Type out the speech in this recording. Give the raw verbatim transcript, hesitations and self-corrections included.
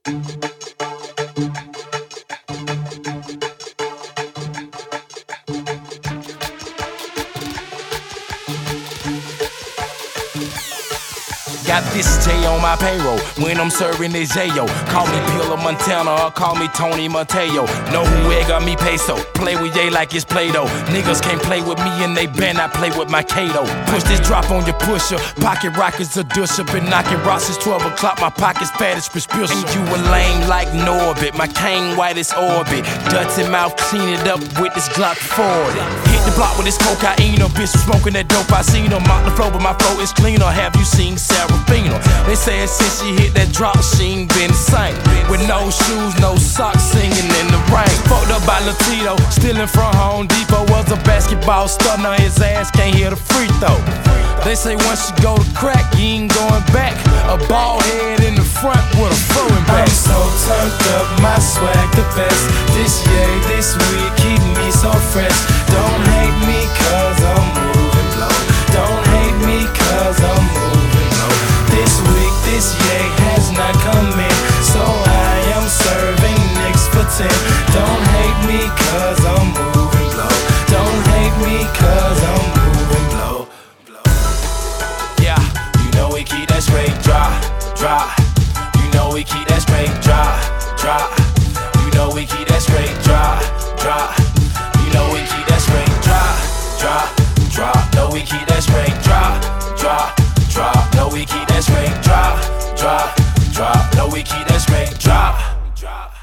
Got this J on my payroll when I'm serving this J-O. Call me Pillar Montana or call me Tony Mateo. Know who egg got me peso. Play with Ye like it's Play-Doh. Niggas can't play with me and they better not play with my Kato. Push this drop on your pusher. Pocket rockets a dusher. Been knocking rocks since twelve o'clock. My pocket's fat as prescription. And you a lame like Norbit. My cane white as orbit. Dirty mouth, clean it up with this Glock forty. Hit the block with this cocaine. A bitch smoking that dope. I seen her mop the floor, but my flow is cleaner. Have you seen Sarah? They say since she hit that drop, she ain't been sane. With no shoes, no socks, singing in the rain. Fucked up by Latito, stealing from Home Depot. Was a basketball star, now his ass can't hit a free throw. They say once you go to crack, you ain't going back. A bald head in the front with a flowing back. I'm so turned up, my swag the best. This year, this week, keep me so fresh. Don't hate me cause I'm moving low. Don't hate me cause I'm moving low. This week, this year has not come in, so I am serving Knicks for ten. Don't hate me cause I'm moving low. Don't hate me cause I'm moving low. Yeah, you know we keep that straight drop, drop. You know we keep that straight drop, drop. You know we keep that straight drop, drop. You know we keep that straight drop, drop, drop. No, we keep that straight drop, drop, drop. No, we keep that straight drop, drop, drop. No, we keep that straight drop, drop.